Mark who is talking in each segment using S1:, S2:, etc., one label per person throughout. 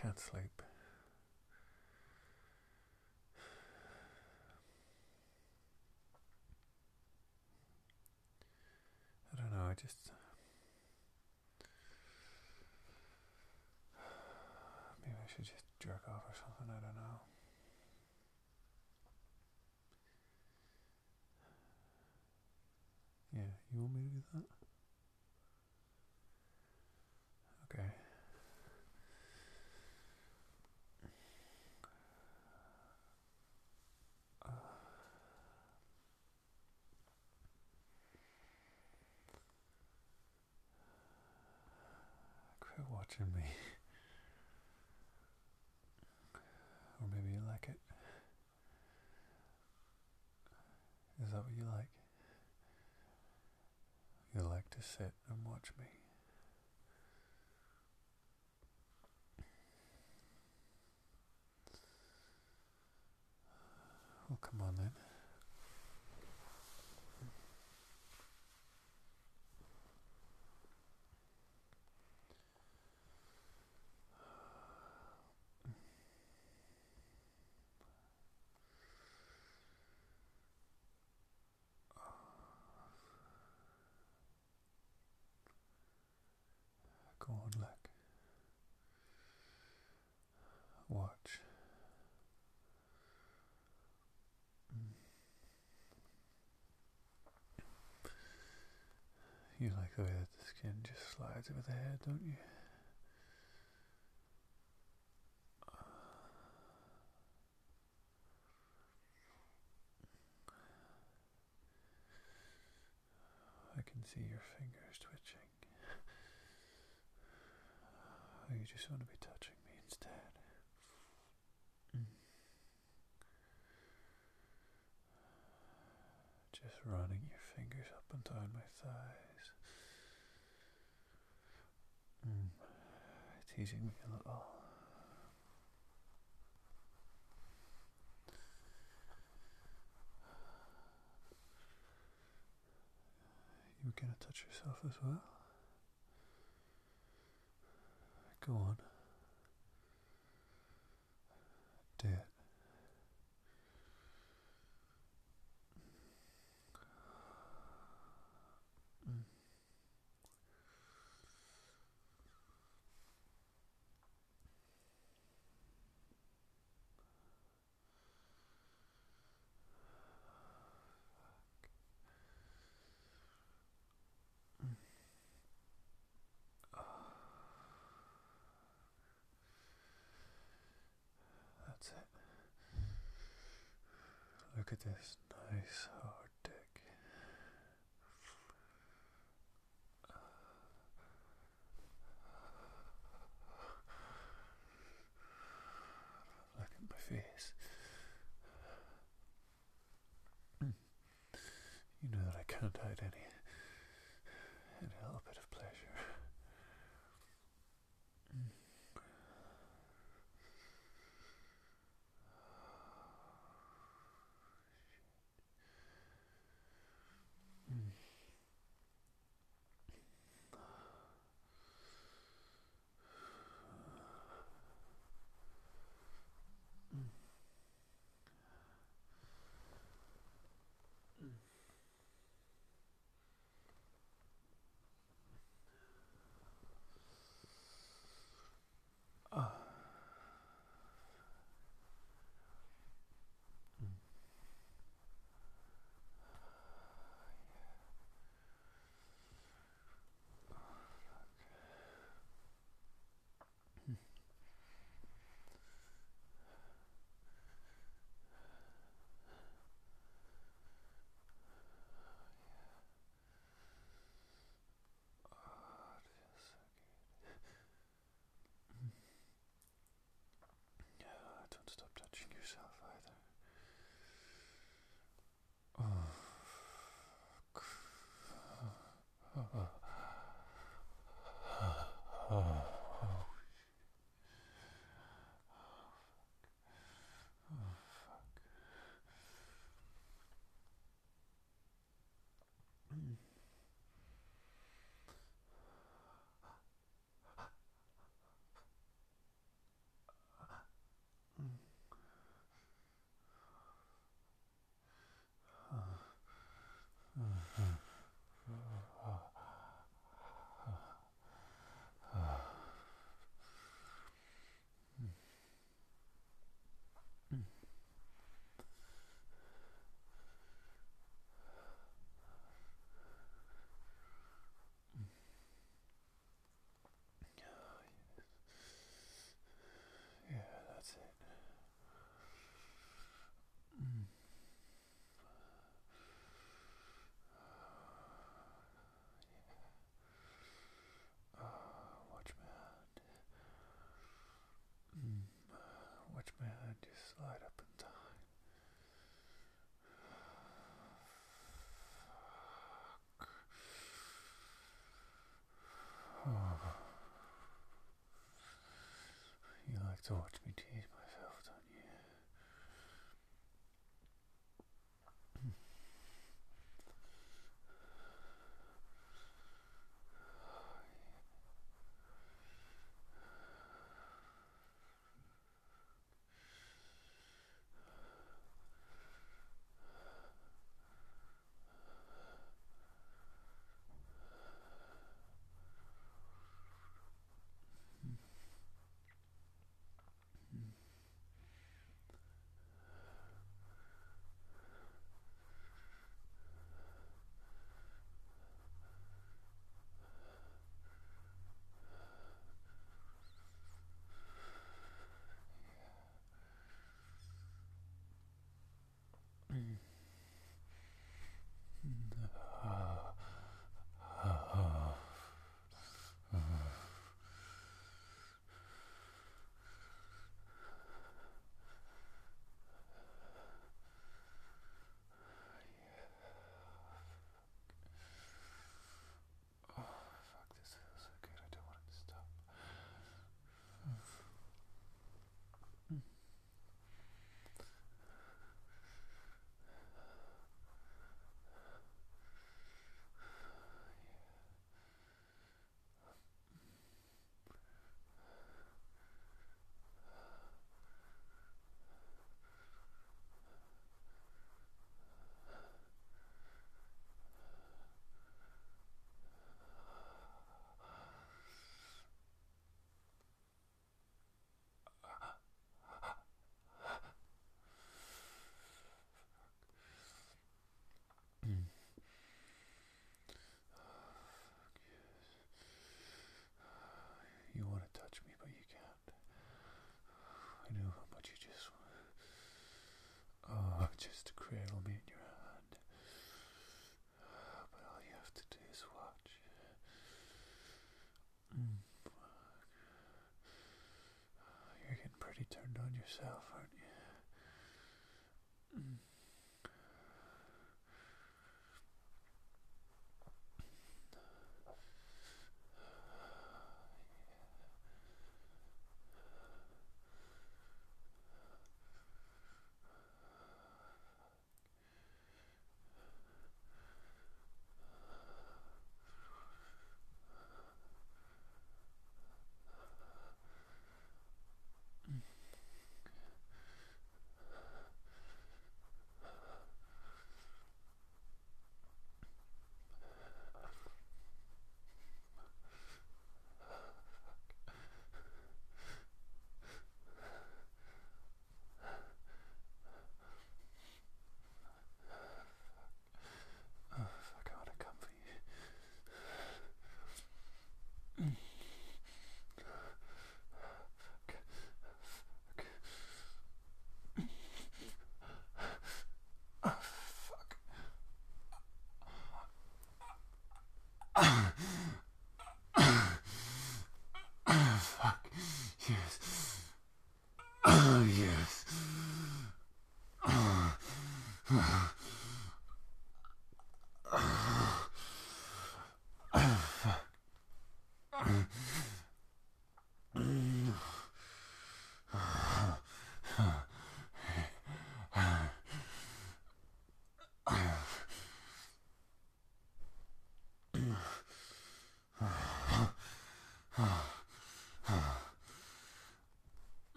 S1: can't sleep. I don't know, I just... Maybe I should just jerk off or something, I don't know. Yeah, you want me to do that? Okay. Quit watching me. Or maybe you like it. Is that what you like? You like to sit and watch me. Well, come on then. Go on, look. Watch. You like the way that the skin just slides over the head, don't you? I can see your fingers twitching. Oh, you just want to be touching me instead. Just running your fingers up and down my thighs. Teasing me a little. You gonna touch yourself as well? Go on. Do it. That's it. Look at this nice hard dick. Look at my face. You know that I can't hide any little bit of pleasure. like to watch me tease myself, don't you? This feels so good, I don't want it to stop. You want to touch me, but you can't. I know how much you just want. Oh, just to cradle me in your hand. But all you have to do is watch. You're getting pretty turned on yourself, aren't you?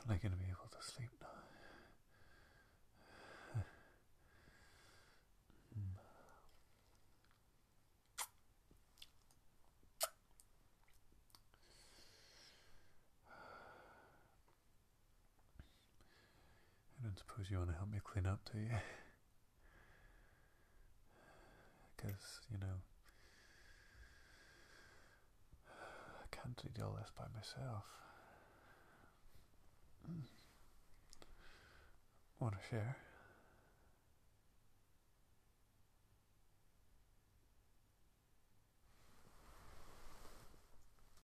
S1: Am I going to be able to sleep now? I don't suppose you want to help me clean up, do you? Because, you know, I can't do all this by myself. Want to share?